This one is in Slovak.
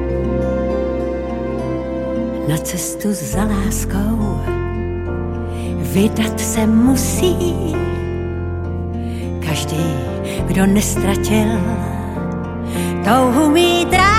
Na cestu za láskou vydat se musí každý, kdo nestratil touhu mít rád.